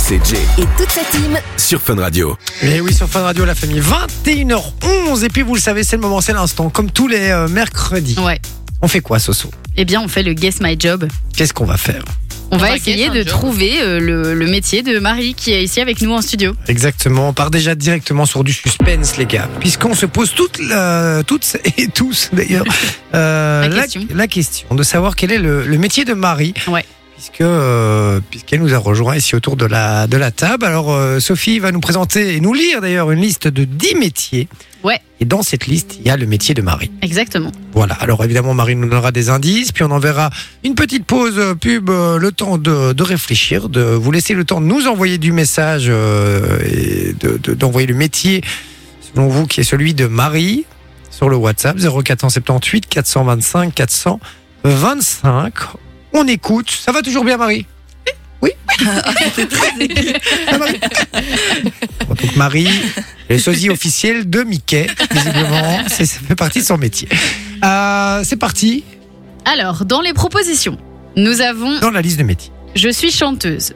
c'est Jay Et toute sa team. sur Fun Radio. Et oui, sur Fun Radio, la famille, 21h11. Et puis, vous le savez, c'est le moment, c'est l'instant. Comme tous les mercredis. Ouais. On fait quoi, Soso? Eh bien, on fait le Guess My Job. Qu'est-ce qu'on va faire? On va va essayer guess un de job. trouver le métier de Marie qui est ici avec nous en studio. Exactement. On part déjà directement sur du suspense, les gars. Puisqu'on se pose toutes et tous, d'ailleurs, la question de savoir quel est le métier de Marie. Ouais. Puisqu'elle nous a rejoint ici autour de la table. Alors, Sophie va nous présenter et nous lire d'ailleurs une liste de 10 métiers. Ouais. Et dans cette liste, il y a le métier de Marie. Exactement. Voilà. Alors, évidemment, Marie nous donnera des indices, puis on enverra une petite pause pub, le temps de réfléchir, de vous laisser le temps de nous envoyer du message et d'envoyer le métier, selon vous, qui est celui de Marie, sur le WhatsApp 0478 425 425. On écoute. Ça va toujours bien, Marie? Oui. Ça va bien. Bon, donc Marie, le sosie officiel de Mickey, visiblement, ça fait partie de son métier. C'est parti Alors, dans les propositions, nous avons dans la liste de métiers. je suis chanteuse,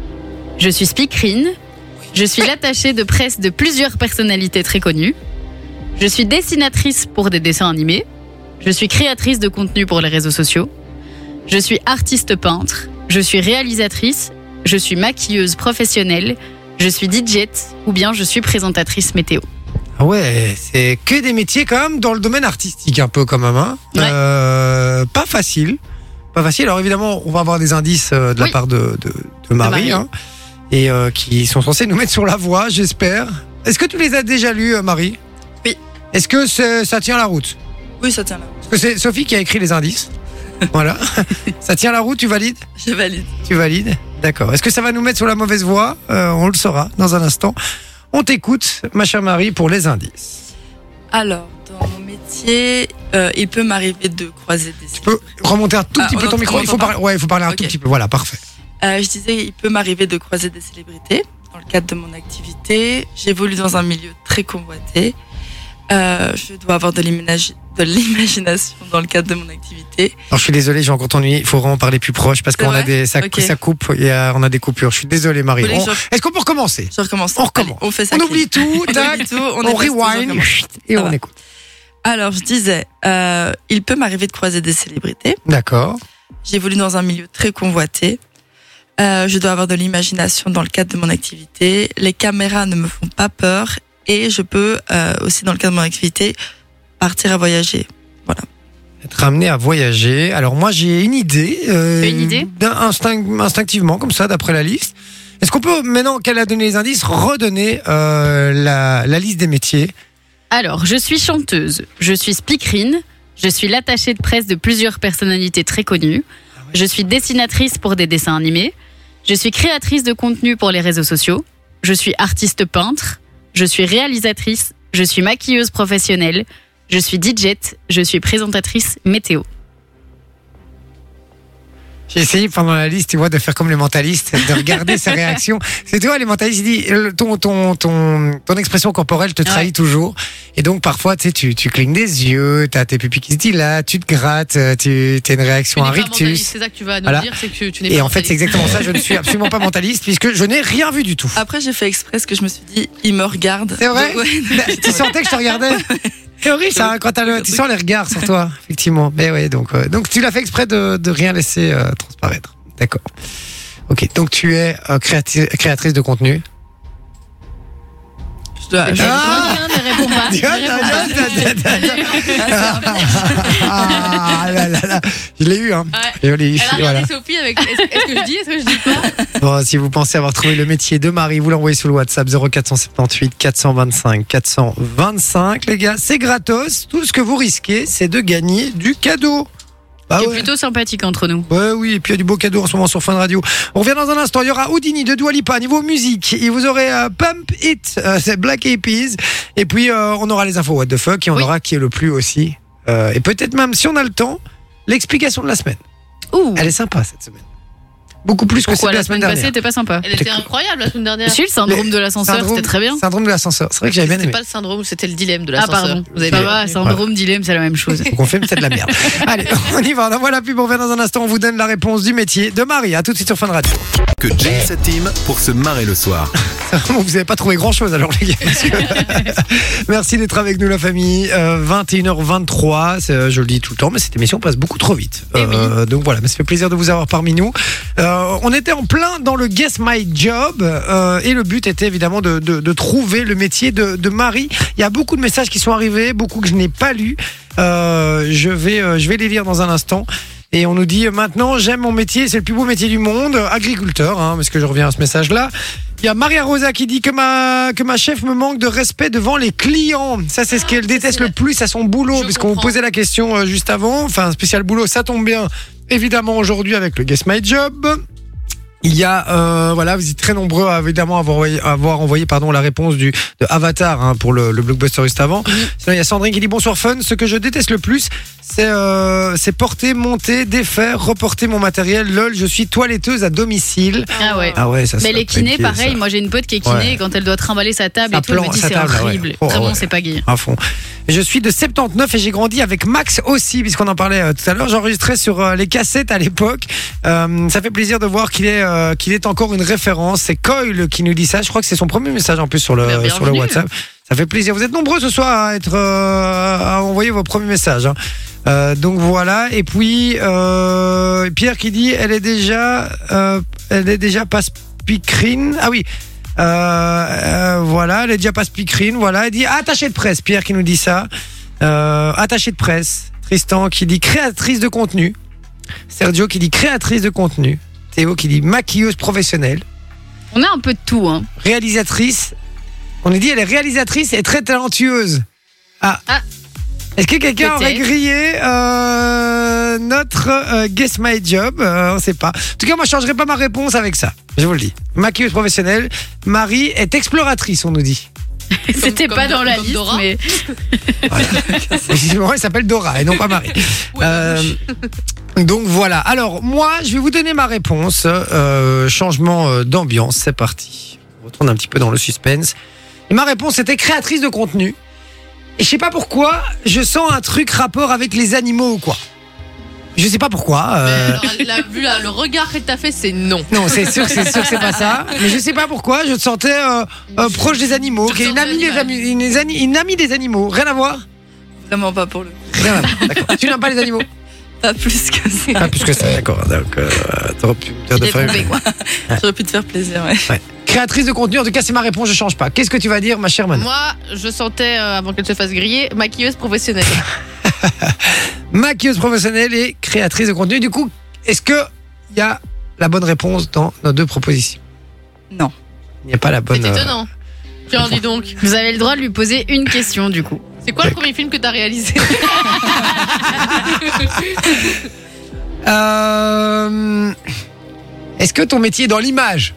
je suis speakerine, je suis l'attachée de presse de plusieurs personnalités très connues, je suis dessinatrice pour des dessins animés, je suis créatrice de contenu pour les réseaux sociaux, je suis artiste peintre, je suis réalisatrice, je suis maquilleuse professionnelle, je suis DJ ou bien je suis présentatrice météo. Ah ouais, c'est que des métiers quand même dans le domaine artistique un peu quand même. Hein. Ouais. Pas facile. Pas facile. Alors évidemment, on va avoir des indices de la Oui. part de Marie. Marie. Hein, et qui sont censés nous mettre sur la voie, j'espère. Est-ce que tu les as déjà lus, Marie? Oui. Est-ce que ça tient la route? Oui, ça tient là. Parce que c'est Sophie qui a écrit les indices. Voilà. Ça tient la route, tu valides? Je valide. Tu valides? D'accord. Est-ce que ça va nous mettre sur la mauvaise voie? On le saura dans un instant. On t'écoute, ma chère Marie, pour les indices. Alors, dans mon métier, il peut m'arriver de croiser des Tu peux remonter un tout petit peu ton micro? Il faut parler un tout Ok. petit peu. Voilà, parfait. Je disais, il peut m'arriver de croiser des célébrités dans le cadre de mon activité. J'évolue dans un milieu très convoité. Je dois avoir de l'imagination dans le cadre de mon activité. Alors, je suis désolé, j'ai encore t'ennuyer. Il faut vraiment parler plus proche parce C'est qu'on a vrai ça Ok. coupe. On a des coupures. Je suis désolé, Marie. Vous voulez que je- Est-ce qu'on peut recommencer? Je recommence. On recommence. Allez, on fait ça. On clean. oublie tout, On tac, oublie tout, on efface tout, je rewind recommence. et Ça on va. écoute. Alors, je disais, il peut m'arriver de croiser des célébrités. D'accord. J'évolue dans un milieu très convoité. Je dois avoir de l'imagination dans le cadre de mon activité. Les caméras ne me font pas peur. Et je peux aussi, dans le cadre de mon activité, partir à voyager. Voilà. Être amené à voyager. Alors moi j'ai une idée. Une idée Instinctivement comme ça d'après la liste. Est-ce qu'on peut maintenant qu'elle a donné les indices redonner la liste des métiers? Alors, je suis chanteuse, je suis speakerine, je suis l'attachée de presse de plusieurs personnalités très connues, je suis dessinatrice pour des dessins animés, je suis créatrice de contenu pour les réseaux sociaux, je suis artiste peintre, je suis réalisatrice, je suis maquilleuse professionnelle, je suis DJ, je suis présentatrice météo. J'ai essayé pendant la liste, tu vois, de faire comme les mentalistes, de regarder ses réactions. C'est toi, les mentalistes, ils disent, ton expression corporelle te trahit toujours. Et donc, parfois, tu sais, tu clignes des yeux, t'as tes pupilles qui se dilatent, tu te grattes, t'as une réaction à un rictus. C'est ça que tu vas nous Voilà. dire, c'est que tu n'es pas Et en fait, c'est mentaliste. exactement ça. Je ne suis absolument pas mentaliste puisque je n'ai rien vu du tout. Après, j'ai fait exprès parce que je me suis dit, il me regarde. C'est vrai? Donc, ouais. Tu sentais que je te regardais? C'est horrible ça, hein, quand tu sens les regards sur toi, effectivement. Mais ouais, donc tu l'as fait exprès de rien laisser transparaître. D'accord. Ok, donc tu es créatrice de contenu. Je dois- je- Ne réponds pas. Ah là là là, je l'ai eu, hein. Ouais. Joli, Elle a regardé voilà. Sophie avec est-ce que je dis, est-ce que je dis pas? Bon, si vous pensez avoir trouvé le métier de Marie, vous l'envoyez sur le WhatsApp 0478 425 425. Les gars, c'est gratos. Tout ce que vous risquez, c'est de gagner du cadeau. Bah C'est ouais. plutôt sympathique entre nous. Ouais, oui, et puis il y a du beau cadeau en ce moment sur Fun Radio. On revient dans un instant. Il y aura Houdini de Dua Lipa niveau musique. Et vous aurez Pump It, c'est Black Eyed Peas. Et puis on aura les infos What the fuck et on Oui. aura qui est le plus aussi. Et peut-être même, si on a le temps, l'explication de la semaine. Ouh. Elle est sympa cette semaine. Beaucoup plus que Pourquoi celle de la semaine passée, dernière. t'es pas sympa? Elle était incroyable la semaine dernière. Si, le syndrome de l'ascenseur, c'était très bien. Syndrome de l'ascenseur. C'est vrai que j'avais bien C'était aimé. pas le syndrome, c'était le dilemme de Ah, l'ascenseur. pardon. Vous avez Ça bien va, retenu. syndrome, dilemme, c'est la même chose. Donc on fait c'est de la merde. Allez, on y va. On envoie la pub. On revient dans un instant. On vous donne la réponse du métier de Marie. À tout de suite sur Fun Radio. Que Jay et sa team pour se marrer le soir. Vous n'avez pas trouvé grand chose alors les gars. Parce que- Merci d'être avec nous la famille. 21h23, je le dis tout le temps, mais cette émission passe beaucoup trop vite. Donc voilà, mais ça fait plaisir de vous avoir parmi nous. On était en plein dans le Guess My Job et le but était évidemment de trouver le métier de Marie. Il y a beaucoup de messages qui sont arrivés, beaucoup que je n'ai pas lus. Je vais les lire dans un instant. Et on nous dit maintenant j'aime mon métier, c'est le plus beau métier du monde, agriculteur, hein, parce que je reviens à ce message-là. Il y a Maria Rosa qui dit que ma chef me manque de respect devant les clients. Ça c'est ce qu'elle déteste le plus à son boulot, Je puisqu'on vous comprends. posait la question juste avant. Enfin spécial boulot, ça tombe bien. Évidemment aujourd'hui avec le Guess My Job. Il y a, voilà, vous êtes très nombreux à évidemment avoir envoyé la réponse de Avatar hein, pour le blockbuster juste avant. Sinon, il y a Sandrine qui dit bonsoir Fun. Ce que je déteste le plus, c'est porter, monter, défaire, reporter mon matériel. Lol, je suis toiletteuse à domicile. Ah ouais. Ah ouais, ça. Mais c'est les kinés, compliqué, pareil, ça. moi j'ai une pote qui est kiné Ouais. et quand elle doit trimballer sa table Sa et tout, elle me plan- dit sa c'est table, ouais. horrible. Oh, Vraiment, ouais. c'est pas gay. À fond. Je suis de 79 et j'ai grandi avec Max aussi, puisqu'on en parlait tout à l'heure. J'enregistrais sur les cassettes à l'époque. Ça fait plaisir de voir qu'il est encore une référence. C'est Coyle qui nous dit ça. Je crois que c'est son premier message en plus sur le Bienvenue. WhatsApp. Ça fait plaisir. Vous êtes nombreux ce soir à envoyer vos premiers messages. Hein. Donc voilà. Et puis Pierre qui dit elle est déjà pas speakerine. Ah oui. Voilà, elle est déjà pas speakerine. Voilà, elle dit attaché de presse. Pierre qui nous dit ça. Attaché de presse. Tristan qui dit créatrice de contenu. Sergio qui dit créatrice de contenu. Théo qui dit maquilleuse professionnelle. On a un peu de tout, hein. Réalisatrice. On a dit elle est réalisatrice et très talentueuse. Ah. Ah. Est-ce que quelqu'un aurait Peut-être. grillé notre Guess My Job On ne sait pas. En tout cas, moi, je ne changerai pas ma réponse avec ça. Je vous le dis. Maquilleuse professionnelle. Marie est exploratrice, on nous dit. C'était comme pas dans la comme liste, Dora. mais Visiblement, elle s'appelle Dora et non pas Marie. Donc voilà. Alors, moi, je vais vous donner ma réponse. Changement d'ambiance. C'est parti. On retourne un petit peu dans le suspense. Et ma réponse était créatrice de contenu. Et je sais pas pourquoi, je sens un truc rapport avec les animaux ou quoi. Je sais pas pourquoi. Mais alors, le regard que t'as fait, c'est non. Non, c'est sûr que c'est pas ça. Mais je sais pas pourquoi, je te sentais proche des animaux, Tu te qui est une sens amie des, animal. une amie des animaux. Rien à voir. Vraiment pas pour le Rien à voir. D'accord. Tu n'aimes pas les animaux. Pas plus que ça. Ah, plus que ça, d'accord. Donc, t'aurais pu me dire de J'ai faire trouvé, quoi. J'aurais pu te faire plaisir, ouais. Ouais. Créatrice de contenu, en tout cas, c'est ma réponse, je change pas. Qu'est-ce que tu vas dire, ma chère Manon? Moi, je sentais, avant qu'elle se fasse griller, maquilleuse professionnelle. Maquilleuse professionnelle et créatrice de contenu. Du coup, est-ce que il y a la bonne réponse dans nos deux propositions? Non. Il n'y a pas la bonne. C'est étonnant. Tiens, dis donc. vous avez le droit de lui poser une question du coup. C'est quoi le premier film que t'as réalisé Est-ce que ton métier est dans l'image?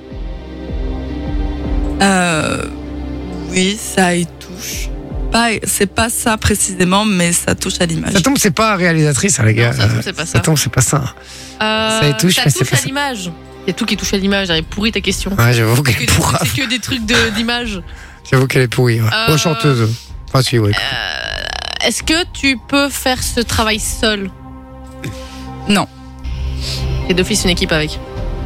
Oui, ça y touche. C'est pas ça précisément, mais ça touche à l'image. Ça tombe, c'est pas réalisatrice, hein, les gars. Non, ça tombe, c'est pas ça. Ça tombe, c'est pas ça. Ça y touche, ça mais c'est touche pas à ça. l'image. Il y a tout qui touche à l'image. J'avais pourri ta question. Ouais, j'avoue qu'elle est pourrave. C'est que des trucs d'image. J'avoue qu'elle est pourrie. Ouais. Oh, chanteuse. Enfin, si, ouais. Est-ce que tu peux faire ce travail seul? Non. Et d'office une équipe avec.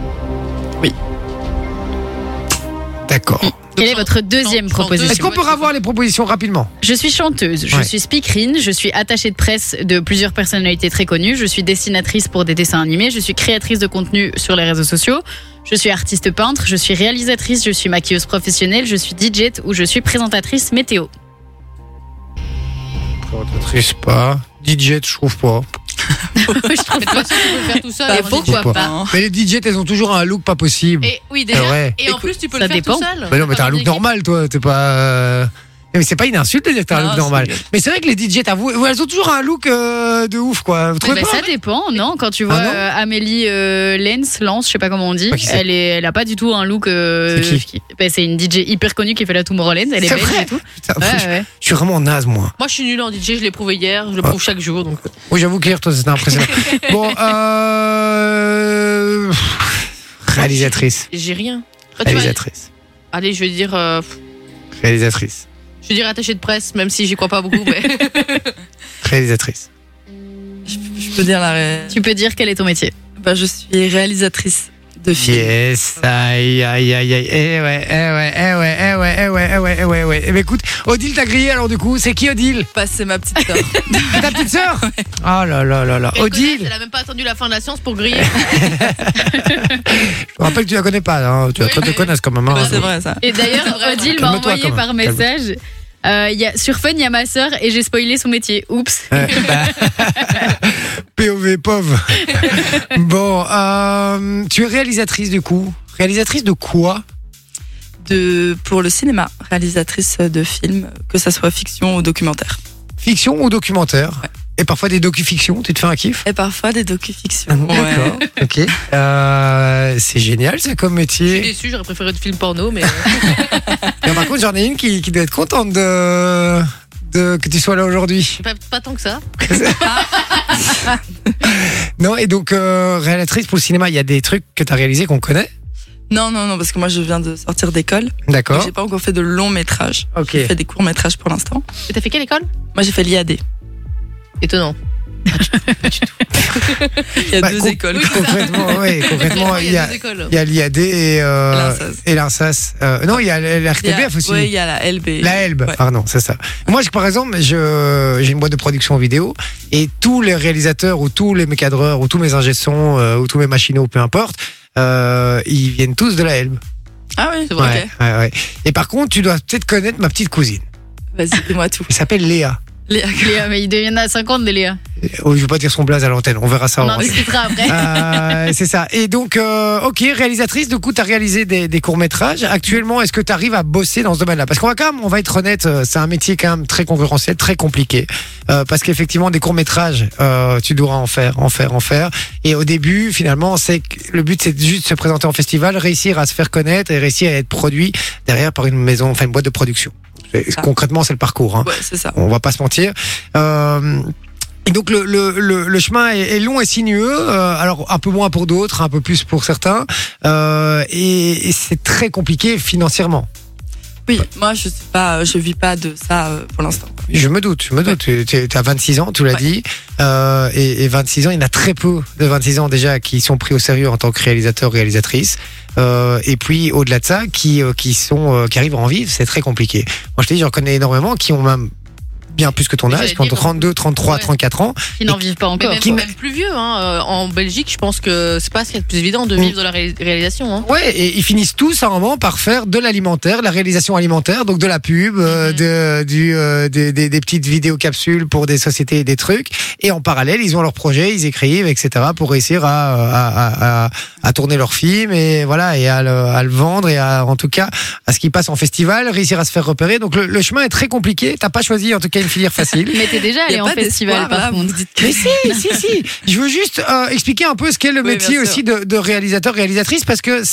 D'accord. Quelle est votre deuxième chanteuse. proposition? Est-ce qu'on peut avoir les propositions rapidement? Je suis chanteuse, je Ouais. suis speakerine, je suis attachée de presse de plusieurs personnalités très connues, je suis dessinatrice pour des dessins animés, je suis créatrice de contenu sur les réseaux sociaux, je suis artiste peintre, je suis réalisatrice, je suis maquilleuse professionnelle, je suis DJ ou je suis présentatrice météo. Présentatrice, pas. DJ, je trouve pas. Je trouve Mais de toute façon, tu peux le faire tout seul. Bah, alors, pourquoi pas. pas, hein. Mais les DJ, elles ont toujours un look pas possible. Et oui, déjà. Ah ouais. Et en plus, tu peux ça le faire dépend. tout seul. Mais non, mais t'as un look normal, toi. T'es pas. Mais c'est pas une insulte de dire que t'as un Non, look c'est normal. bien. Mais c'est vrai que les DJ, t'avoues, elles ont toujours un look de ouf, quoi. Vous trouvez Bah, pas? ça dépend, non? Quand tu vois Ah non Amélie Lance, je sais pas comment on dit, Pas qui c'est. elle a pas du tout un look. C'est qui Bah, c'est une DJ hyper connue qui fait la Tomorrowland, elle est C'est belge vrai et tout. Putain, Ouais, ouais. Je suis vraiment naze, moi. Moi, je suis nulle en DJ. Je l'ai prouvé hier. Je le prouve chaque jour. Donc. Oui, j'avoue qu'hier, toi, c'était impressionnant. Bon, Réalisatrice. J'ai rien. Toi, tu vois, Réalisatrice. allez, je vais dire Réalisatrice. attachée de presse, même si j'y crois pas beaucoup. Mais... Réalisatrice. Je peux dire Tu peux dire quel est ton métier. Bah, je suis réalisatrice de films. Yes, aïe, aïe, aïe, aïe. Eh ouais. Eh ben écoute, Odile t'a grillé alors du coup, c'est qui Odile? Bah, c'est ma petite sœur. C'est ta petite sœur? Oh là là là là. Elle Odile, connaît, elle a même pas attendu la fin de la séance pour griller. je te rappelle que tu la connais pas, hein. Tu la Oui, traites de mais- connasse quand même. Hein. Ouais, c'est vrai ça. Et d'ailleurs, C'est vrai, Odile m'a calme-toi, envoyé quand même. par message. Sur Fun, il y a ma sœur et j'ai spoilé son métier. Oups. POV pauvre. Bon, tu es réalisatrice du coup. Réalisatrice de quoi? Pour le cinéma, réalisatrice de films, que ça soit fiction ou documentaire. Fiction ou documentaire? Ouais. Et parfois des docu-fictions, tu te fais un kiff? Et parfois des docu-fictions. D'accord, ok. C'est génial ça comme Je suis métier. déçue, j'aurais préféré du film porno, mais Et par contre, j'en ai une qui doit être contente que tu sois là aujourd'hui. pas tant que ça. Non, et donc, réalisatrice pour le cinéma, il y a des trucs que tu as réalisés qu'on connaît? Non, parce que moi je viens de sortir d'école. D'accord. J'ai pas encore fait de longs métrages. Ok. J'ai fait des courts métrages pour l'instant. Et t'as fait quelle école? Moi j'ai fait l'IAD. Étonnant. Il y a Bah, deux écoles. Concrètement, il y a deux écoles. l'IAD et l'INSAS. l'INSAS. Non, il y a l'RTBF aussi. Oui, il y a la LB. La Elbe, Ouais. pardon, c'est ça. Moi, par exemple, j'ai une boîte de production vidéo et tous les réalisateurs ou tous les cadreurs ou tous mes ingé sons ou tous mes machinaux, peu importe, ils viennent tous de la Elbe. Ah oui, c'est Ouais, vrai. ouais. Et par contre, tu dois peut-être connaître ma petite cousine. Vas-y, dis-moi tout. Elle s'appelle Léa. Léa, mais ils deviennent à 50 des Léa. Oh, je veux pas dire son blaze à l'antenne, on verra ça. On en en discutera après. C'est ça. Et donc, ok, réalisatrice, du coup, tu as réalisé des courts-métrages. Actuellement, est-ce que tu arrives à bosser dans ce domaine-là? Parce qu'on va quand même, on va être honnête, c'est un métier quand même très concurrentiel, très compliqué. Parce qu'effectivement, des courts-métrages, tu dois en faire. Et au début, finalement, le but, c'est juste de se présenter en festival, réussir à se faire connaître et réussir à être produit derrière par une maison, enfin une boîte de production. Concrètement, c'est le parcours. Hein. Ouais, c'est ça. On va pas se mentir. Et donc le chemin est long et sinueux, alors un peu moins pour d'autres, un peu plus pour certains, et c'est très compliqué financièrement. Oui, moi je vis pas de ça pour l'instant. Je me doute. Tu as 26 ans, tu l'as dit, et 26 ans, il y en a très peu de 26 ans déjà qui sont pris au sérieux en tant que réalisateur, réalisatrice. Et puis au-delà de ça, qui arrivent à en vivre, c'est très compliqué. Moi je te dis, j'en connais énormément qui ont même bien plus que ton Mais âge, j'allais qui ont dire, 32, 33, ouais. 34 ans. Qui n'en vivent pas Mais encore. même plus vieux, hein. En Belgique, je pense que c'est pas ce qu'il y a de plus évident de vivre de la réalisation. Hein. Ouais, et ils finissent tous à un moment par faire de l'alimentaire, de la réalisation alimentaire, donc de la pub, des petites vidéos capsules pour des sociétés et des trucs. Et en parallèle, ils ont leurs projets, ils écrivent, etc. pour réussir à tourner leur film et voilà, et à le vendre et en tout cas à ce qui passe en festival, réussir à se faire repérer. Donc le chemin est très compliqué. T'as pas choisi en tout cas une filière facile. Mais t'es déjà Y allé a en pas festival d'espoir, là, par vous contre. me dites que- Mais si. Je veux juste expliquer un peu ce qu'est le Oui, métier bien sûr. aussi de réalisateur, réalisatrice, parce que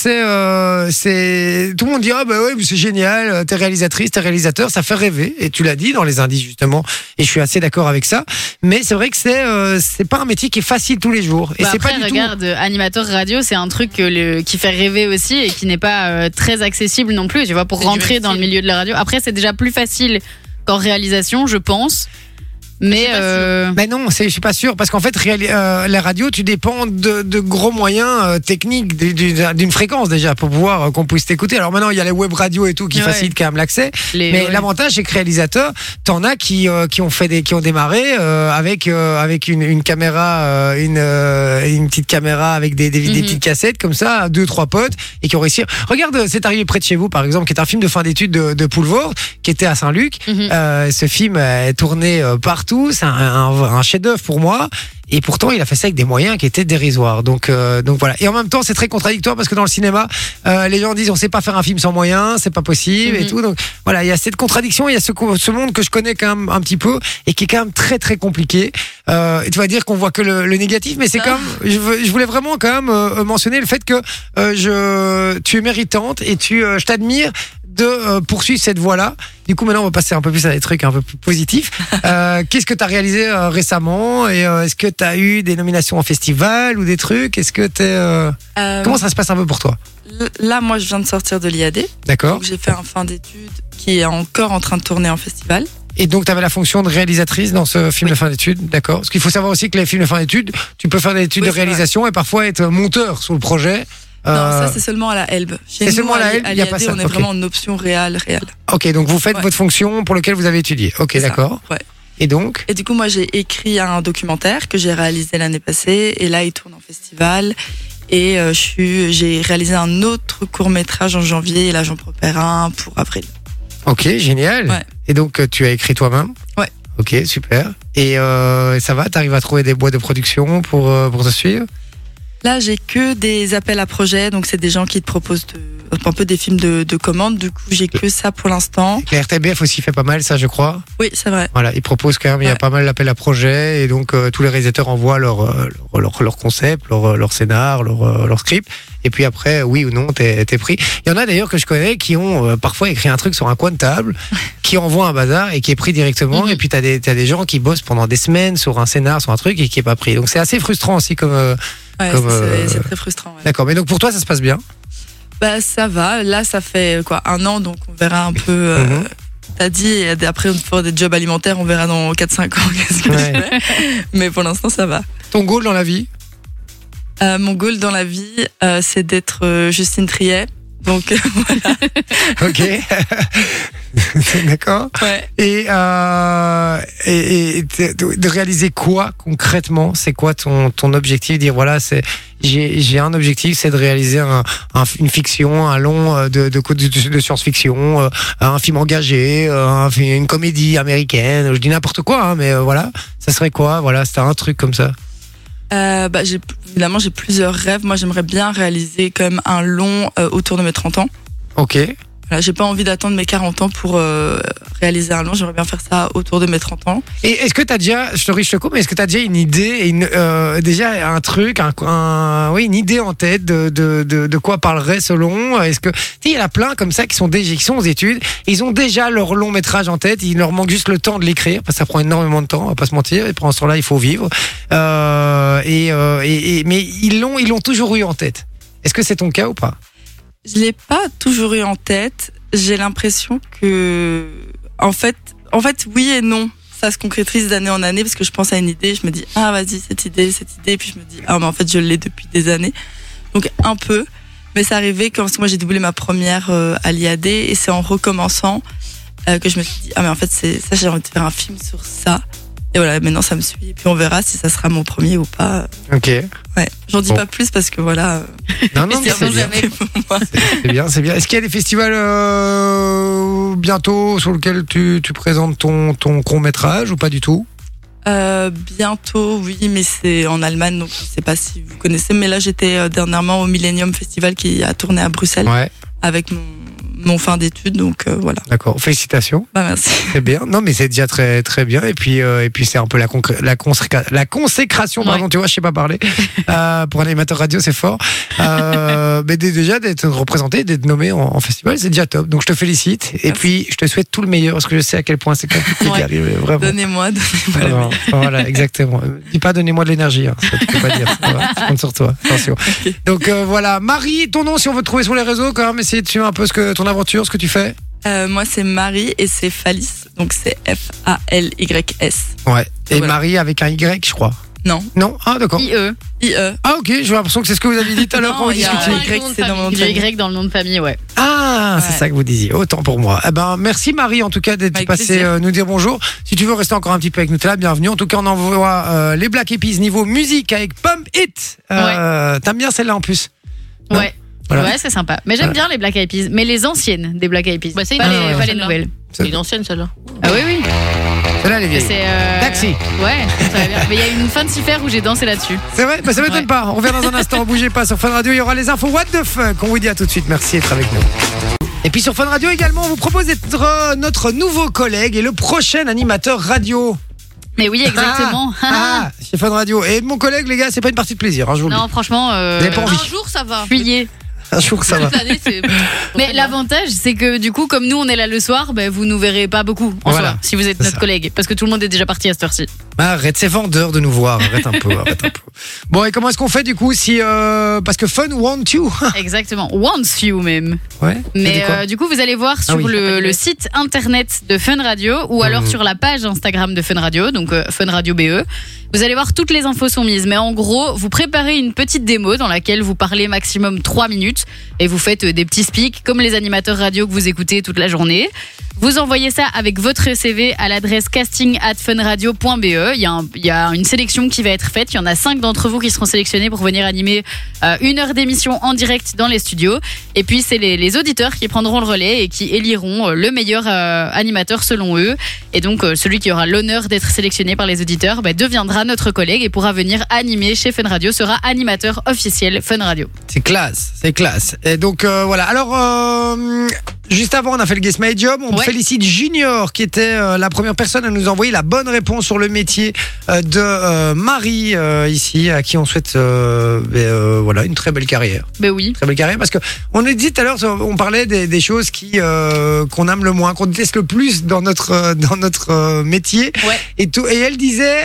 c'est tout le monde dit ah bah ouais mais c'est génial, t'es réalisatrice, t'es réalisateur, ça fait rêver. Et tu l'as dit dans les indices justement, et je suis assez d'accord avec ça. Mais c'est vrai que c'est pas un métier qui est facile tous les jours. Et Bah c'est après, pas du regarde, animateur radio, c'est un truc qui fait rêver aussi et qui n'est pas très accessible non plus. Tu vois, pour C'est du rentrer même dans le style. milieu de la radio. Après, c'est déjà plus facile qu'en réalisation, je pense. Mais suis pas sûre. Mais non, je suis pas sûr parce qu'en fait, la radio, tu dépends de gros moyens techniques, d'une fréquence déjà pour pouvoir qu'on puisse t'écouter. Alors maintenant, il y a les web radios et tout qui Ouais. facilitent quand même l'accès. Mais ouais. l'avantage, c'est que réalisateur, t'en as qui ont démarré avec une caméra, une petite caméra avec des petites cassettes comme ça, 2-3 potes et qui ont réussi. Regarde, c'est arrivé près de chez vous, par exemple, qui est un film de fin d'études de Poulvord, qui était à Saint-Luc. Mhm. Ce film est tourné partout. C'est un chef-d'œuvre pour moi. Et pourtant, il a fait ça avec des moyens qui étaient dérisoires. Donc voilà. Et en même temps, c'est très contradictoire parce que dans le cinéma, les gens disent on sait pas faire un film sans moyens, c'est pas possible et tout. Donc voilà, il y a cette contradiction, il y a ce monde que je connais quand même un petit peu et qui est quand même très très compliqué. Et tu vas dire qu'on voit que le négatif, mais c'est quand même. Je voulais vraiment quand même mentionner le fait que tu es méritante et je t'admire de poursuivre cette voie-là. Du coup, maintenant, on va passer un peu plus à des trucs un peu plus positifs. Qu'est-ce que tu as réalisé récemment et est-ce que tu as eu des nominations en festival ou des trucs? Est-ce que comment ça se passe un peu pour toi? Là, moi, je viens de sortir de l'IAD. D'accord. Donc, j'ai fait un fin d'études qui est encore en train de tourner en festival. Et donc, tu avais la fonction de réalisatrice dans ce film de fin d'études, d'accord? Parce qu'il faut savoir aussi que les films de fin d'études, tu peux faire des études de réalisation et parfois être monteur sur le projet. Non, ça c'est seulement à la Elbe. C'est seulement à la Elbe, il n'y a pas ça. On est vraiment en option réelle. Ok, donc vous faites votre fonction pour laquelle vous avez étudié. Ok, C'est ça, d'accord. ouais. Et donc? Et du coup, moi, j'ai écrit un documentaire que j'ai réalisé l'année passée. Et là, il tourne en festival. Et j'ai réalisé un autre court-métrage en janvier. Et là, j'en prépare un pour avril. Ok, génial. Ouais. Et donc, tu as écrit toi-même? Ouais. Ok, super. Et ça va? T'arrives à trouver des boîtes de production pour te suivre? Là, j'ai que des appels à projets. Donc, c'est des gens qui te proposent un peu des films de commande. Du coup, j'ai que ça pour l'instant. La RTBF aussi fait pas mal, ça, je crois. Oui, c'est vrai. Voilà, ils proposent quand même, il y a pas mal d'appels à projets. Et donc, tous les réalisateurs envoient leur concept, leur scénar, leur script. Et puis après, oui ou non, t'es pris. Il y en a d'ailleurs que je connais qui ont parfois écrit un truc sur un coin de table, qui envoie un bazar et qui est pris directement. Et puis t'as des gens qui bossent pendant des semaines sur un scénar, sur un truc et qui est pas pris. Donc c'est assez frustrant aussi comme. Ouais, comme, c'est très frustrant. Ouais. D'accord, mais donc pour toi ça se passe bien? Bah ça va. Là, ça fait quoi, 1 an, donc on verra un peu. T'as dit, et après on fera des jobs alimentaires, on verra dans 4-5 ans qu'est-ce que je fais. Mais pour l'instant, ça va. Ton goal dans la vie? Mon goal dans la vie, c'est d'être Justine Triet. Donc voilà. Ok. D'accord. Ouais. Et de réaliser quoi concrètement? C'est quoi ton objectif? Dire voilà, j'ai un objectif, c'est de réaliser une fiction, un long de science-fiction, un film engagé, une comédie américaine. Je dis n'importe quoi, hein, mais voilà. Ça serait quoi? Voilà, c'était un truc comme ça. Évidemment, j'ai plusieurs rêves. Moi, j'aimerais bien réaliser quand même un long autour de mes 30 ans. Ok. Voilà, j'ai pas envie d'attendre mes 40 ans pour réaliser un long. J'aimerais bien faire ça autour de mes 30 ans. Et est-ce que t'as déjà, je te coupe, mais est-ce que t'as déjà une idée, déjà un truc, une idée en tête de quoi parlerait ce long? Est-ce que, tu sais, il y en a plein comme ça qui sont aux études, ils ont déjà leur long métrage en tête, il leur manque juste le temps de l'écrire parce que ça prend énormément de temps, on va pas se mentir. Et pendant ce temps-là, il faut vivre. Mais ils l'ont toujours eu en tête. Est-ce que c'est ton cas ou pas? Je l'ai pas toujours eu en tête. J'ai l'impression que, en fait, oui et non. Ça se concrétise d'année en année parce que je pense à une idée, je me dis ah vas-y cette idée, puis je me dis ah mais en fait je l'ai depuis des années. Donc un peu, mais c'est arrivé quand moi j'ai doublé ma première à l'IAD et c'est en recommençant que je me suis dit ah mais en fait c'est ça, j'ai envie de faire un film sur ça. Et voilà, maintenant ça me suit. Et puis on verra si ça sera mon premier ou pas. Ok. Ouais, j'en dis pas plus parce que voilà. Non, mais c'est bien. C'est bien. Est-ce qu'il y a des festivals bientôt sur lesquels tu présentes ton court-métrage ou pas du tout? Bientôt, oui, mais c'est en Allemagne, donc je sais pas si vous connaissez. Mais là, j'étais dernièrement au Millennium Festival qui a tourné à Bruxelles avec mon fin d'études, donc voilà. D'accord, félicitations. Bah merci. C'est bien. Non, mais c'est déjà très très bien. Et puis c'est un peu la consécration. Pardon, tu vois, je sais pas parler. Pour un animateur radio, c'est fort. Mais déjà d'être représenté, d'être nommé en festival, c'est déjà top. Donc je te félicite. Et puis je te souhaite tout le meilleur parce que je sais à quel point c'est compliqué d'y arriver. Vraiment. Donnez-moi voilà, exactement. Dis pas donnez-moi de l'énergie. Hein. Ça, tu peux pas dire. Je compte sur toi. Attention. Okay. Donc voilà, Marie, ton nom si on veut te trouver sur les réseaux, quand même, essayer de suivre un peu ton aventure, ce que tu fais. Moi c'est Marie et c'est Falys, donc c'est F-A-L-Y-S. Ouais. Et voilà. Marie avec un Y, je crois. Non. Non. Ah d'accord. I-E. Ah ok, j'ai l'impression que c'est ce que vous avez dit tout à l'heure quand vous discutiez. C'est dans mon nom de famille. Y dans le nom de famille, ouais. Ah, c'est ça que vous disiez. Autant pour moi. Eh ben, merci Marie en tout cas d'être passée nous dire bonjour. Si tu veux rester encore un petit peu avec nous, t'es là, bienvenue. En tout cas, on envoie les Black Eyed Peas niveau musique avec Pump It. T'aimes bien celle-là en plus? Non? Ouais. Voilà. Ouais, c'est sympa. Mais j'aime bien les Black Eyed Peas, mais les anciennes des Black Eyed Peas. Bah, c'est pas les nouvelles. C'est une ancienne celle-là. Ah oui, oui. Celle-là, elle est vieille. Taxi. Ouais, ça va bien. Mais il y a une fin de Cypher où j'ai dansé là-dessus. C'est vrai? Bah, ça m'étonne pas. On revient dans un instant. Bougez pas sur Fun Radio. Il y aura les infos What the fuck. On vous dit à tout de suite. Merci d'être avec nous. Et puis sur Fun Radio également, on vous propose d'être notre nouveau collègue et le prochain animateur radio. Mais oui, exactement. Chez Fun Radio. Et mon collègue, les gars, c'est pas une partie de plaisir. Hein, je vous le dis. Non, franchement. Vous avez pas envie. Un jour, ça va. Fuyez. Un jour, ça va. Mais l'avantage, c'est que du coup, comme nous, on est là le soir, vous nous verrez pas beaucoup en Voilà, soi, si vous êtes c'est notre ça. collègue. Parce que tout le monde est déjà parti à cette heure-ci. Arrête, c'est vendeur de nous voir. Arrête un peu, arrête un peu. Bon, et comment est-ce qu'on fait du coup si parce que Fun want you. Exactement. Wants you même. Ouais. Mais quoi du coup, vous allez voir sur oui. le site internet de Fun Radio ou alors sur la page Instagram de Fun Radio, donc Fun Radio BE. Vous allez voir, toutes les infos sont mises. Mais en gros, vous préparez une petite démo dans laquelle vous parlez maximum 3 minutes et vous faites des petits speaks comme les animateurs radio que vous écoutez toute la journée. Vous envoyez ça avec votre CV à l'adresse casting@funradio.be. Il y a une sélection qui va être faite. Il y en a 5 d'entre vous qui seront sélectionnés pour venir animer 1 heure d'émission en direct dans les studios. Et puis, c'est les auditeurs qui prendront le relais et qui éliront le meilleur animateur selon eux. Et donc, celui qui aura l'honneur d'être sélectionné par les auditeurs deviendra notre collègue et pourra venir animer chez Fun Radio, sera animateur officiel Fun Radio. C'est classe, c'est classe. Et donc voilà. Alors juste avant, on a fait le Guess My Job. On félicite Junior qui était la première personne à nous envoyer la bonne réponse sur le métier de Marie ici, à qui on souhaite voilà une très belle carrière. Ben oui. Très belle carrière parce que on a dit tout à l'heure, on parlait des choses qu'on aime le moins, qu'on déteste le plus dans notre métier. Ouais. Et elle disait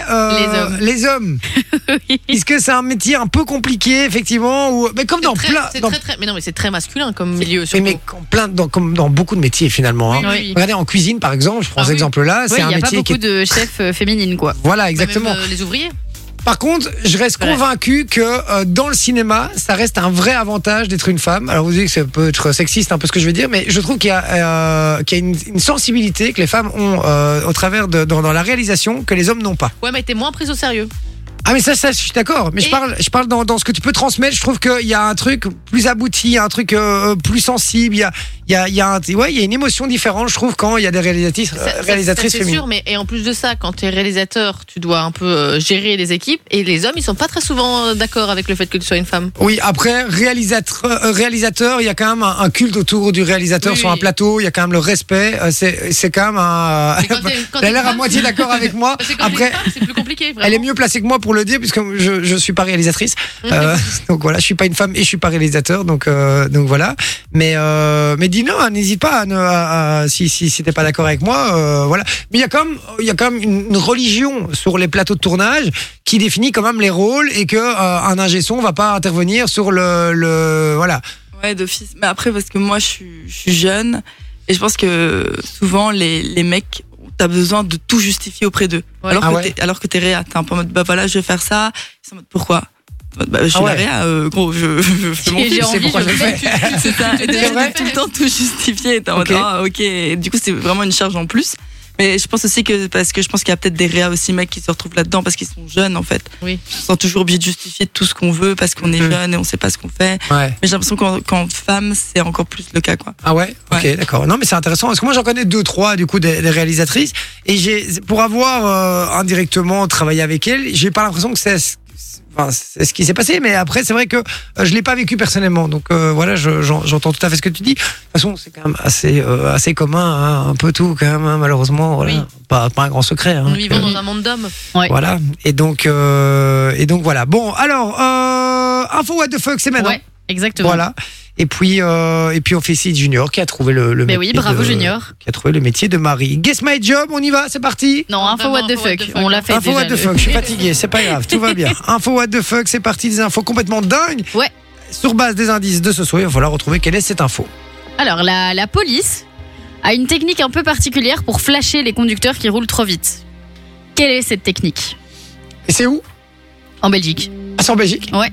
les hommes. Oui. Est-ce que c'est un métier un peu compliqué effectivement ou mais comme dans plein Mais non, mais c'est très masculin comme milieu. mais, surtout. comme dans beaucoup de métiers finalement. Hein. Oui, oui. Regardez en cuisine par exemple, je prends Ah cet oui. exemple-là, c'est Il un n'y a pas métier beaucoup de chefs féminines, quoi. Voilà, Même, exactement. les ouvriers. Par contre, je reste Vrai. convaincu que dans le cinéma, ça reste un vrai avantage d'être une femme. Alors vous dites que ça peut être sexiste un peu ce que je veux dire, mais je trouve qu'il y a une sensibilité que les femmes ont au travers dans la réalisation que les hommes n'ont pas. Ouais, mais t'es moins prise au sérieux. Ah mais ça je suis d'accord. Mais je parle dans ce que tu peux transmettre. Je trouve qu'il y a un truc plus abouti, un truc plus sensible. Il y a une émotion différente. Je trouve quand il y a des réalisatrices C'est féminines. sûr, mais et en plus de ça, quand t'es réalisateur, tu dois un peu gérer les équipes. Et les hommes, ils sont pas très souvent d'accord avec le fait que tu sois une femme. Oui, après réalisateur, il y a quand même un culte autour du réalisateur Oui, sur un oui. plateau. Il y a quand même le respect. C'est quand même un. Mais quand Elle a l'air t'es à femme, moitié d'accord avec moi. Parce que quand Après. t'es femme, c'est plus compliqué. Vraiment. Elle est mieux placée que moi pour le dire puisque je suis pas réalisatrice. Donc voilà, je suis pas une femme et je suis pas réalisateur. Donc voilà. Mais dis non, n'hésite pas si t'es pas d'accord avec moi. Voilà. Mais il y a quand même une religion sur les plateaux de tournage qui définit quand même les rôles et que un ingé son va pas intervenir sur le voilà. Ouais, d'office. Mais après, parce que moi, je suis jeune et je pense que souvent, les mecs, t'as besoin de tout justifier auprès d'eux. Ouais. Alors que t'es réa, t'es un peu en mode, voilà, je vais faire ça. Ils sont en mode, pourquoi? Je suis la réa, gros, je fais mon Et j'ai film. envie, pourquoi je je le fais. fais. C'est ça. Et C'est vrai tu tout le temps tout justifier. T'es en mode, Ok. ok. Et du coup, c'est vraiment une charge en plus. Mais je pense aussi parce que je pense qu'il y a peut-être des réas aussi mecs qui se retrouvent là-dedans parce qu'ils sont jeunes en fait. Oui. Ils sont toujours obligés de justifier tout ce qu'on veut parce qu'on est jeune et on sait pas ce qu'on fait. Ouais. Mais j'ai l'impression qu'en femme, c'est encore plus le cas, quoi. Ah ouais, ok, Ouais. d'accord. Non, mais c'est intéressant parce que moi j'en connais 2-3 du coup des réalisatrices et pour avoir indirectement travaillé avec elles, j'ai pas l'impression que c'est ce qui s'est passé, mais après c'est vrai que je l'ai pas vécu personnellement, donc voilà, j'entends tout à fait ce que tu dis. De toute façon, c'est quand même assez commun, hein, un peu tout quand même, hein, malheureusement, voilà. Oui. Pas un grand secret. Hein. Nous vivons dans un monde d'hommes. Ouais. Voilà, et donc voilà. Bon, alors info what the fuck, c'est maintenant. Ouais, exactement. Voilà. Et puis on félicite Junior qui a trouvé le Mais métier. oui, bravo Junior. Qui a trouvé le métier de Marie. Guess my job, on y va, c'est parti. Non, info what the fuck. On l'a fait Info déjà. what the fuck, je suis fatigué, c'est pas grave, tout va bien. Info what the fuck, c'est parti, des infos complètement dingues. Ouais. Sur base des indices de ce soir, il va falloir retrouver quelle est cette info. Alors, la police a une technique un peu particulière pour flasher les conducteurs qui roulent trop vite. Quelle est cette technique? Et c'est où? En Belgique. Ah, c'est en Belgique? Ouais.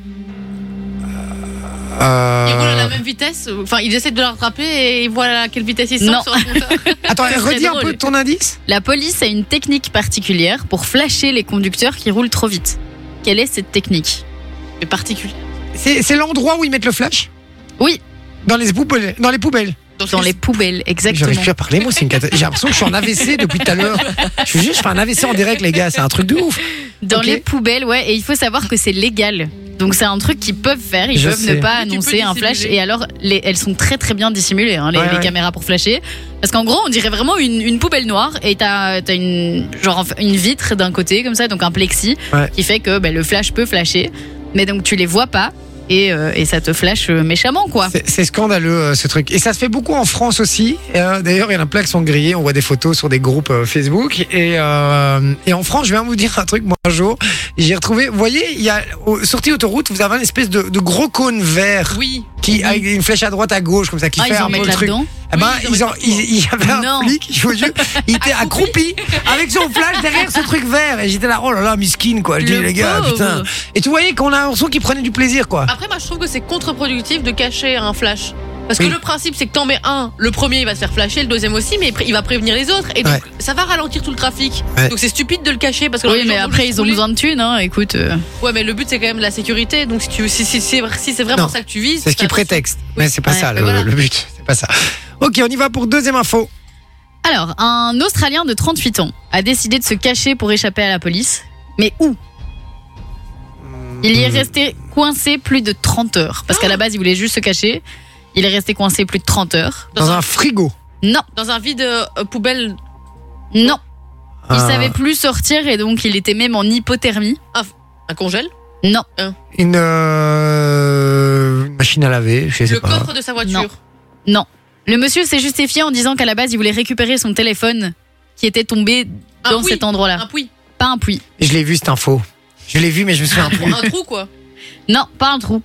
Ils roulent à la même vitesse. Enfin, ils essaient de le rattraper et ils voient à quelle vitesse ils Non. sont sur un compteur. Attends, Ce serait redis un drôle. peu ton indice. La police a une technique particulière pour flasher les conducteurs qui roulent trop vite. Quelle est cette technique? Mais particulier. C'est l'endroit où ils mettent le flash? Oui. Dans les poubelles. Dans les poubelles. Dans les poubelles, exactement. J'arrive plus à parler, moi, c'est une catastrophe. J'ai l'impression que je suis en AVC depuis tout à l'heure. Je suis juste, je fais un AVC en direct, les gars, c'est un truc de ouf. Dans Ok. les poubelles, ouais. Et il faut savoir que c'est légal. Donc c'est un truc qu'ils peuvent faire. Ils Je peuvent sais. ne pas Mais tu annoncer peux un flash. dissimuler. Et alors, elles sont très très bien dissimulées, hein, les Ouais. caméras pour flasher. Parce qu'en gros, on dirait vraiment une poubelle noire. Et t'as une vitre d'un côté comme ça, donc un plexi, Ouais. qui fait que le flash peut flasher. Mais donc tu les vois pas. et ça te flash méchamment, quoi. C'est scandaleux ce truc. Et ça se fait beaucoup en France aussi. D'ailleurs, il y en a plein qui sont grillés. On voit des photos sur des groupes Facebook. Et en France, je viens vous dire un truc. Moi, un jour, j'ai retrouvé. Vous voyez, il y a sortie autoroute, vous avez une espèce de gros cône vert Oui. qui avec une flèche à droite, à gauche, comme ça, qui fait Ils un en peu mettent le truc. là-dedans. Eh ben, Oui, il y avait un Non. flic, je vous jure, il était accroupi avec son flash derrière ce truc vert. Et j'étais là, oh là là, miskin, quoi. Je dis, Le les gars, pauvre. putain. Et tu voyais qu'on a l'impression qu'ils prenaient du plaisir, quoi. Après, moi, je trouve que c'est contre-productif de cacher un flash. Parce que Oui. le principe, c'est que t'en mets un, le premier il va se faire flasher, le deuxième aussi, mais il va prévenir les autres. Et donc, Ouais. ça va ralentir tout le trafic. Ouais. Donc, c'est stupide de le cacher parce que Oui, les mais gens après, vont ils ont rouler. besoin de thunes, hein. Écoute. Ouais, mais le but, c'est quand même la sécurité. Donc, si c'est vraiment Non. ça que tu vises. C'est ce fais qui attention. prétexte. Mais c'est pas Ouais, ça mais voilà. le but. C'est pas ça. Ok, on y va pour deuxième info. Alors, un Australien de 38 ans a décidé de se cacher pour échapper à la police. Mais où? Il y est resté coincé plus de 30 heures. Parce qu'à la base, il voulait juste se cacher. Il est resté coincé plus de 30 heures. Dans un frigo. Non, Dans un vide poubelle. non. Il Ah. savait plus sortir et donc il était même en hypothermie. Un congèle. Non, Une machine à laver, je sais Le pas. coffre de sa voiture. non. Le monsieur s'est justifié en disant qu'à la base, il voulait récupérer son téléphone qui était tombé Un dans puits. cet endroit-là. Un puits. Pas un puits. Je l'ai vu cette info. Je l'ai vu, mais je me souviens plus. Un trou, quoi. Non, pas un trou.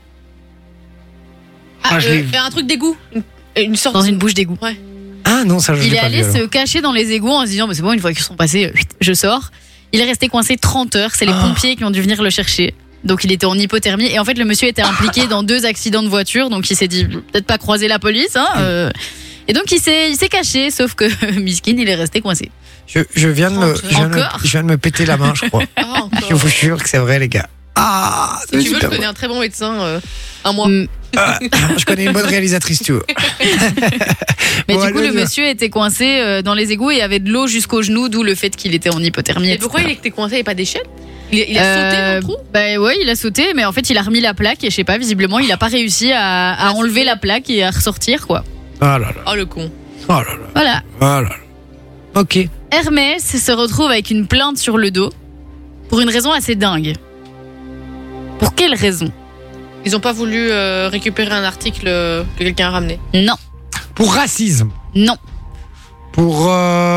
Ah, je l'ai vu. Et un truc d'égout. Une sorte. Dans une bouche d'égout. Ah non, ça je Il l'ai est pas allé vu. se alors. cacher dans les égouts en se disant, mais c'est bon, une fois qu'ils sont passés, je sors. Il est resté coincé 30 heures. C'est les Ah. pompiers qui ont dû venir le chercher. Donc il était en hypothermie. Et en fait, le monsieur était impliqué dans 2 accidents de voiture. Donc il s'est dit, peut-être pas croiser la police. Hein, Et donc il s'est caché. Sauf que Miskin, il est resté coincé. Je viens de me, Encore je viens de me péter la main, je crois. Ah, encore. Je vous jure que c'est vrai, les gars. Ah, Si tu veux, je super connais un très bon médecin. Un mois. Mm. Je connais une bonne réalisatrice, tu vois. Mais Bon, du coup, allez, le vas-y. monsieur était coincé dans les égouts et avait de l'eau jusqu'aux genoux, d'où le fait qu'il était en hypothermie. Et pourquoi il était coincé et pas des chaînes il a sauté dans le trou. Bah ouais, il a sauté, mais en fait, il a remis la plaque et je sais pas, visiblement, il a pas réussi à enlever la plaque et à ressortir, quoi. Ah là là. Oh le con. Oh là là. Voilà. Oh là là. Ok. Hermès se retrouve avec une plainte sur le dos pour une raison assez dingue. Pour quelle raison? Ils ont pas voulu récupérer un article que quelqu'un a ramené. Non, Pour racisme. non. Pour.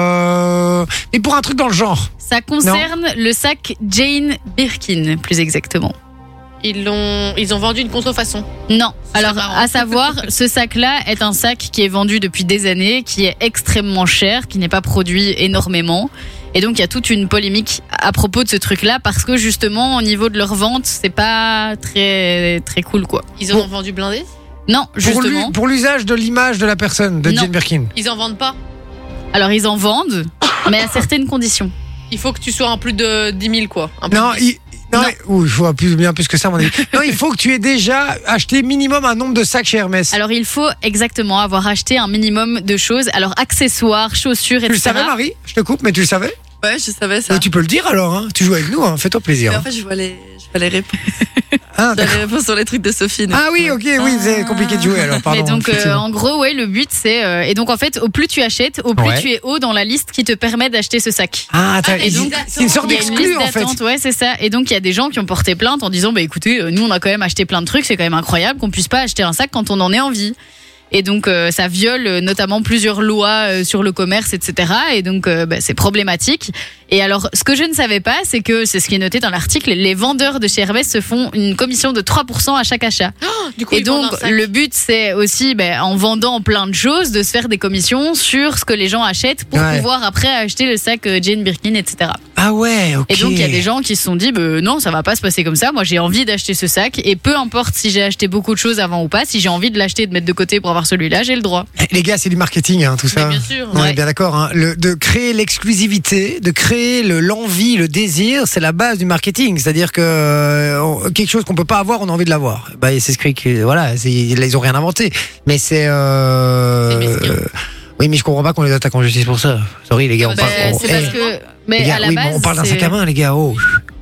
Et pour un truc dans le genre. Ça concerne le sac Jane Birkin, plus exactement. Ils ont vendu une contrefaçon. Non. C'est Alors, marrant. à savoir, ce sac-là est un sac qui est vendu depuis des années, qui est extrêmement cher, qui n'est pas produit énormément. Et donc, il y a toute une polémique à propos de ce truc-là, parce que justement, au niveau de leur vente, c'est pas très, très cool, quoi. Ils en ont vendu blindés. Non, justement. Pour l'usage de l'image de la personne, de Non. Jane Birkin. Ils en vendent pas. Alors, ils en vendent, mais à certaines conditions. Il faut que tu sois en plus de 10 000 quoi. Un peu Non, plus. non, Non. ouh, je vois bien plus que ça, à mon avis. Non, il faut que tu aies déjà acheté minimum un nombre de sacs chez Hermès. Alors, il faut exactement avoir acheté un minimum de choses. Alors, accessoires, chaussures, Tu etc. le savais, Marie? Je te coupe, mais tu le savais? Ouais, je savais ça. Mais tu peux le dire alors, hein. Tu joues avec nous, hein. Fais-toi plaisir. Mais en fait, je vois les réponses. Ah, Je vois les réponses sur les trucs de Sophie. ah oui, ok, oui, c'est compliqué de jouer alors, pardon. Mais donc, effectivement. en gros, ouais, le but, c'est. Et donc, en fait, au plus tu achètes, au plus Ouais. tu es haut dans la liste qui te permet d'acheter ce sac. Ah, et donc, c'est une sorte Il y a une d'exclu liste en fait. d'attente, ouais, c'est ça. Et donc, il y a des gens qui ont porté plainte en disant, bah écoutez, nous, on a quand même acheté plein de trucs, c'est quand même incroyable qu'on puisse pas acheter un sac quand on en ait envie. Et donc, ça viole notamment plusieurs lois sur le commerce, etc. Et donc, c'est problématique. Et alors, ce que je ne savais pas, c'est que, c'est ce qui est noté dans l'article, les vendeurs de chez Hermès se font une commission de 3% à chaque achat. Du coup, Et ils vendent donc, un sac. le but, c'est aussi, en vendant plein de choses, de se faire des commissions sur ce que les gens achètent pour Ouais. pouvoir après acheter le sac Jane Birkin, etc. Ah ouais, ok. Et donc, il y a des gens qui se sont dit, non, ça va pas se passer comme ça. Moi, j'ai envie d'acheter ce sac. Et peu importe si j'ai acheté beaucoup de choses avant ou pas, si j'ai envie de l'acheter et de mettre de côté pour avoir celui-là, j'ai le droit. Les gars, c'est du marketing, hein, tout Mais ça. bien sûr. On Ouais. est bien d'accord. Hein. De créer l'exclusivité, de créer l'envie, le désir, c'est la base du marketing. C'est-à-dire que quelque chose qu'on peut pas avoir, on a envie de l'avoir. Bah, c'est ce que voilà, ils ont rien inventé. Mais c'est. C'est mesquin. Oui, mais je comprends pas qu'on les attaque en justice pour ça. Sorry, les gars. On Bah, parle, c'est eh, parce que, mais les gars, à la oui, mais base, on parle d'un c'est- sac à main, les gars. Oh.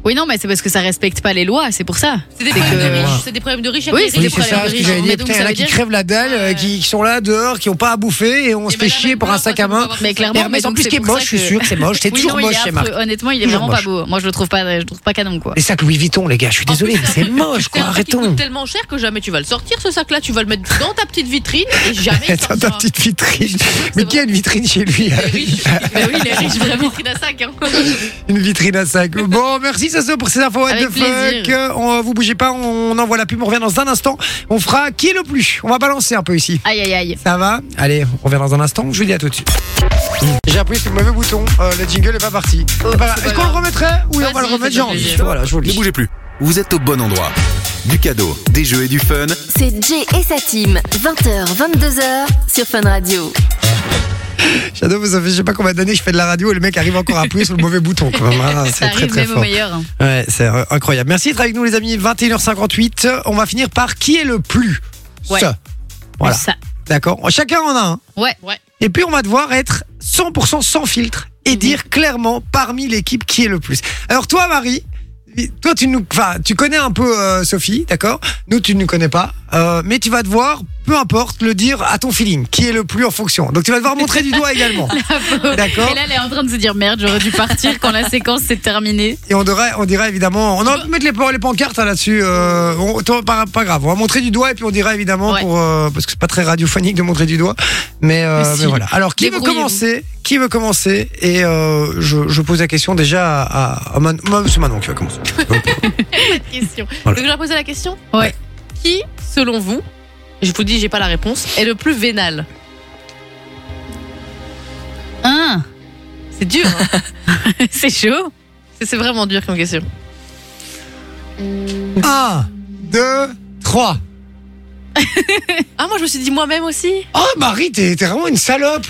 Oui, non, mais c'est parce que ça respecte pas les lois, c'est pour ça. C'est des C'est problèmes de que- riches. C'est des problèmes de riches. Oui, après, c'est Oui, des c'est ça, problèmes ce de que j'allais riches. dire. Mais donc, Putain, il y ça en a veut qui dire- crèvent la dalle, Ouais. qui sont là dehors, qui ont pas à bouffer et on se fait chier pour un sac à main. Mais clairement, Hermès, en donc plus, c'est qui est pour moche, ça je suis que- sûr, c'est moche. C'est Oui, toujours non, il est moche chez Marc. affreux. Honnêtement, il est Toujours vraiment pas moche. beau. Moi, je le trouve pas canon, quoi. Les sacs Louis Vuitton, les gars, je suis désolé, mais c'est moche, quoi. C'est un sac qui Arrêtons. coûte tellement cher que jamais tu vas le sortir, ce sac-là. Tu vas le mettre dans ta petite vitrine et jamais il Dans ta sortira. petite vitrine. C'est Mais qui a une vitrine chez lui? Les riches. Bah oui, les riches, vraiment. Vitrine à sac. Hein. Une vitrine à sac. Bon, merci Soso pour ces infos. What Avec the fuck. plaisir. Vous bougez pas, on envoie la pub, on revient dans un instant. On fera qui est le plus. On va balancer un peu ici. Aïe, aïe, aïe. Ça va? Allez, on revient dans un instant. Je vous dis à tout de suite. J'ai appuyé sur le mauvais bouton. Le jingle est pas parti. C'est pas grave. c'est Est-ce pas qu'on le grave. remettrait? Oui, on va Vas-y, le remettre. fais-toi J'ai envie. plaisir. Voilà, je vous le Ne dis. bougez plus. Vous êtes au bon endroit. Du cadeau, des jeux et du fun. C'est Jay et sa team, 20h, 22h sur Fun Radio. Shadow, ça fait je sais pas combien d'années que je fais de la radio et le mec arrive encore à appuyer sur le mauvais bouton. Quand même, hein. Ça C'est très arrive très même au fort. meilleur. hein. Ouais, c'est incroyable. Merci d'être avec nous les amis. 21h58. On va finir par qui est le plus. Ouais. Ça. Voilà. Ça. D'accord. Chacun en a un. Ouais. Et puis on va devoir être 100% sans filtre et dire clairement parmi l'équipe qui est le plus. Alors toi Marie, toi tu connais un peu Sophie, d'accord? Nous tu ne nous connais pas, mais tu vas devoir, peu importe, le dire à ton feeling qui est le plus en fonction. Donc tu vas devoir montrer du doigt également. D'accord. Et là, elle est en train de se dire merde, j'aurais dû partir quand la séquence s'est terminée. Et on dira évidemment, on va mettre les pancartes hein, là-dessus. Pas grave, on va montrer du doigt et puis on dira évidemment Ouais. parce que c'est pas très radiophonique de montrer du doigt. Mais si. voilà. Alors qui veut Débrouillez-vous. commencer Et je pose la question déjà à Manon. C'est Manon qui va commencer. Question. Voilà. Donc, je vais poser la question. Ouais. Qui, selon vous, je vous dis, j'ai pas la réponse, est le plus vénal? Hein. C'est dur. Hein. C'est chaud. C'est vraiment dur comme question. 1, 2, 3. Ah, moi, je me suis dit moi-même aussi. Oh Marie, t'es vraiment une salope.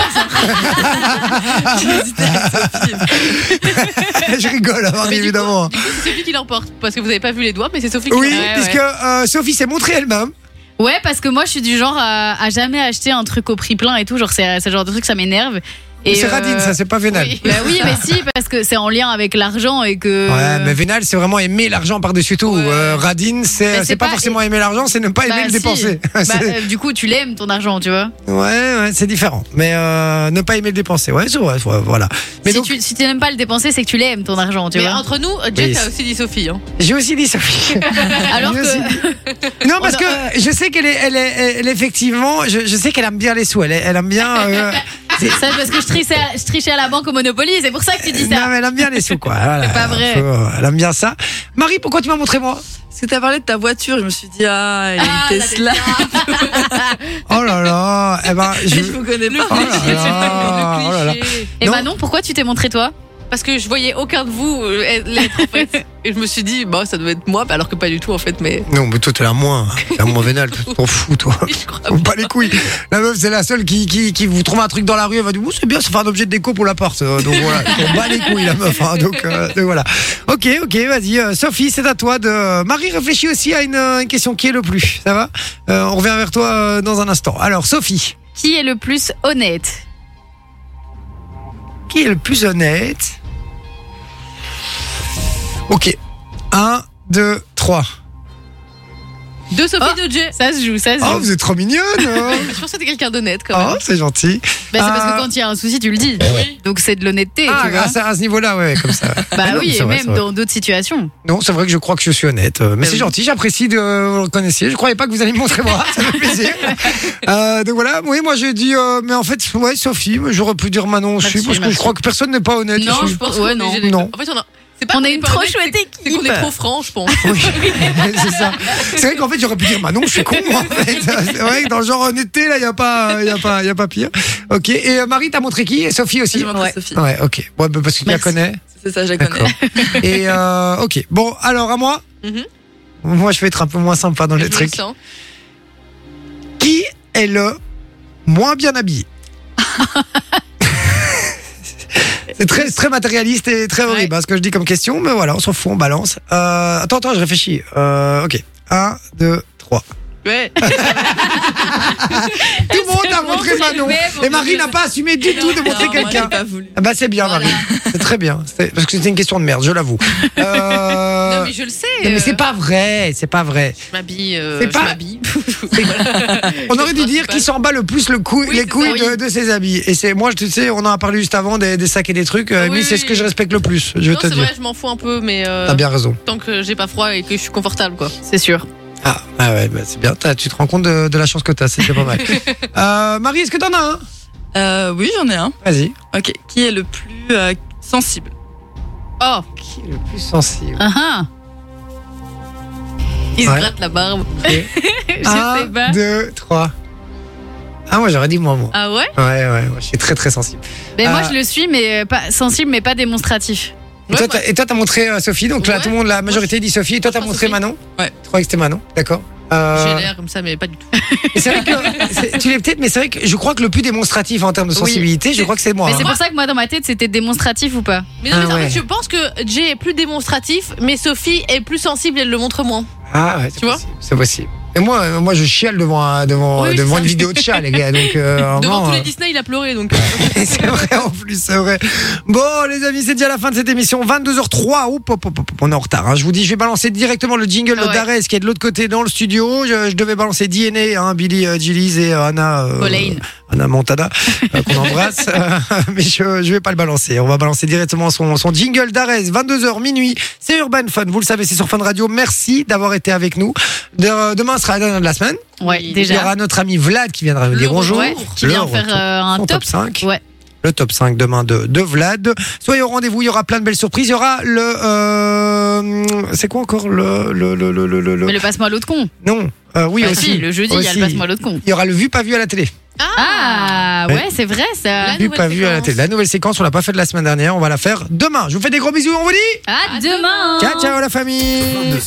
Je rigole, hein, Marie, Mais du coup, évidemment. Du coup, c'est Sophie qui l'emporte. Parce que vous avez pas vu les doigts, mais c'est Sophie qui Oui, l'emporte. puisque Sophie s'est montrée elle-même. Ouais, parce que moi, je suis du genre à jamais acheter un truc au prix plein et tout. Genre, c'est ce genre de truc, ça m'énerve. Et C'est radine, ça, c'est pas vénal. oui. Bah oui, mais si, parce que c'est en lien avec l'argent et que. Ouais, mais vénal, c'est vraiment aimer l'argent par-dessus tout. Ouais. Radine, Mais c'est c'est pas pas- forcément aimer l'argent, c'est ne pas aimer Bah, le si. dépenser. Bah, C'est- du coup, tu l'aimes ton argent, tu vois. ouais, c'est différent. Mais ne pas aimer le dépenser, ouais, c'est vrai, voilà. Mais Si donc, tu n'aimes pas le dépenser, c'est que tu l'aimes ton argent, tu Mais vois. entre nous, Jet Oui. a aussi dit Sophie. Hein. j'ai aussi dit Sophie. Alors J'ai que. aussi dit- Non, parce que je sais qu'elle est effectivement, je sais qu'elle aime bien les sous. Elle aime bien. Ça, parce que je trichais à la banque au Monopoly, c'est pour ça que tu dis Non, ça. mais elle aime bien les sous, quoi. Voilà. C'est pas vrai. Elle aime bien ça. Marie, pourquoi tu m'as montré moi? Parce que t'as parlé de ta voiture, je me suis dit, ah, il y a Ah, une la Tesla. Oh là là. Eh ben, Je vous connais pas. Oh là là, oh là là. Et Non. Manon, pourquoi tu t'es montré toi? Parce que je voyais aucun de vous l'être en fait. Et je me suis dit, bah ça doit être moi, alors que pas du tout en fait. Mais Non, mais toi, t'es la moins. T'es la moins vénale. Tu t'en fous, toi. je crois On pas les couilles. La meuf, c'est la seule qui vous trouve un truc dans la rue. Elle va dire, c'est bien, ça fait un objet de déco pour l'appart. Donc voilà, on bat les couilles, la meuf. Hein, donc voilà. Ok, vas-y. Sophie, c'est à toi de. Marie réfléchit aussi à une question qui est le plus. Ça va On revient vers toi dans un instant. Alors, Sophie, Qui est le plus honnête? qui est le plus honnête? Ok. 1, 2, 3. de Sophie de Jet. Ça se joue, ça se Oh, joue. vous êtes trop mignonne. Hein. Je pense que c'était quelqu'un d'honnête quand Oh, même. c'est gentil. Bah, c'est parce Ah. que quand il y a un souci, tu le dis. Donc c'est de l'honnêteté, Ah, tu vois. à ce niveau-là, ouais, comme ça. Bah Non, oui, c'est et vrai, même c'est vrai. dans d'autres situations. Non, c'est vrai que je crois que je suis honnête. Mais c'est oui. gentil, j'apprécie de vous le reconnaissiez. Je croyais pas que vous alliez me montrer moi, ça fait plaisir. Donc voilà, oui, moi j'ai dit, mais en fait, ouais, Sophie, mais j'aurais pu dire Manon aussi, Merci, parce que je merci. crois que personne n'est pas honnête. Non, ici. je pense qu'on ouais, est non. gênés. Non. En fait, c'est pas On qu'on est est une pas trop honnête, chouette c'est qu'on équipe. est trop franc, je pense. Oui, c'est ça. C'est vrai qu'en fait, j'aurais pu dire Manon, je suis con, en fait. C'est vrai que dans le genre honnêteté, là, il n'y a pas pire. Ok, et Marie, t'as montré qui? Et Sophie aussi? J'ai montré Ouais. Sophie. Ouais, ok. Ouais, bah, parce que tu la Merci. connais. C'est ça, je la connais. Et ok. Bon, alors à moi. Mhm. Moi, je vais être un peu moins sympa dans les Je le trucs. sens. Qui est le moins bien habillé? C'est très matérialiste et très horrible hein, ce que je dis comme question, mais voilà, on s'en fout, on balance. Attends, je réfléchis. Ok. 1, 2, 3. Ouais. Tout le monde a montré Manon. Et Marie n'a pas assumé du tout de montrer Non, moi, quelqu'un. j'ai pas voulu. Ah bah c'est bien, Marie. C'est très bien. Parce que c'était une question de merde, je l'avoue. Non, mais je le sais. Mais c'est pas vrai, c'est pas vrai. Je m'habille. C'est pas- Je m'habille. On aurait dû dire qui s'en bat le plus les c'est couilles ça, de ses habits. Et c'est moi, tu sais, on en a parlé juste avant des sacs et des trucs. Oui, mais c'est ce que je respecte le plus. Je vais Non, te c'est dire. vrai, je m'en fous un peu, mais T'as bien raison. tant que j'ai pas froid et que je suis confortable, quoi. C'est sûr. Ah ouais, bah, c'est bien. Tu te rends compte de la chance que t'as. C'est pas mal. Marie, est-ce que t'en as un? Oui, j'en ai un. Vas-y. Ok. Qui est le plus sensible? Oh, Qui est le plus sensible? Ah ah. il se Ouais. gratte la barbe. Je sais 1, pas. 2, 3. Ah, moi j'aurais dit moi. Ah ouais? Ouais, je suis très très sensible. Mais moi, Ah. je le suis, mais pas sensible, mais pas démonstratif. Et toi, t'as montré Sophie, donc là Ouais. tout le monde, la majorité dit Sophie. Et toi, t'as Moi, montré Sophie. Manon? Ouais. Tu croyais que c'était Manon? D'accord. J'ai l'air comme ça, mais pas du tout. Et c'est vrai que tu l'es peut-être, mais c'est vrai que je crois que le plus démonstratif en termes de sensibilité, je crois que c'est moi. Mais hein. c'est pour ça que moi, dans ma tête, c'était démonstratif ou pas. Mais non, mais Ah en fait, ouais. je pense que Jay est plus démonstratif, mais Sophie est plus sensible et elle le montre moins. Ah ouais, c'est Tu vois possible, c'est possible. Et moi, je chiale devant Oui, une ça. vidéo de chat, les gars. Donc Devant vraiment, tous les Disney, il a pleuré, donc. c'est vrai en plus, c'est vrai. Bon, les amis, c'est déjà la fin de cette émission. 22h03. Oup, on est en retard. Hein. Je vous dis, je vais balancer directement le jingle Ouais. d'Arès qui est de l'autre côté dans le studio. Je devais balancer DNA, hein, Billy Gillies et Anna. Pauline. Anna Montana, qu'on embrasse. Mais je vais pas le balancer. On va balancer directement son jingle d'Arès. 22h minuit. C'est Urban Fun. Vous le savez, c'est sur Fun Radio. Merci d'avoir été avec nous. Demain sera la dernière de la semaine. Ouais, Oui, Il y déjà. aura notre ami Vlad qui viendra nous dire bonjour. Ouais, qui Le vient faire retour. un Son top. 5. Ouais. Le top 5 demain de Vlad. Soyez au rendez-vous, il y aura plein de belles surprises. Il y aura c'est quoi encore Mais le passe-moi l'autre con. Non, oui Ah, aussi. si, le jeudi, il y a Aussi. le passe-moi l'autre con. Il y aura le vu pas vu à la télé. Ah, ouais, c'est vrai ça. La Vu nouvelle pas vu à la séquence. télé. La nouvelle séquence, on l'a pas faite la semaine dernière, on va la faire demain. Je vous fais des gros bisous, on vous dit À demain. ciao ciao la famille.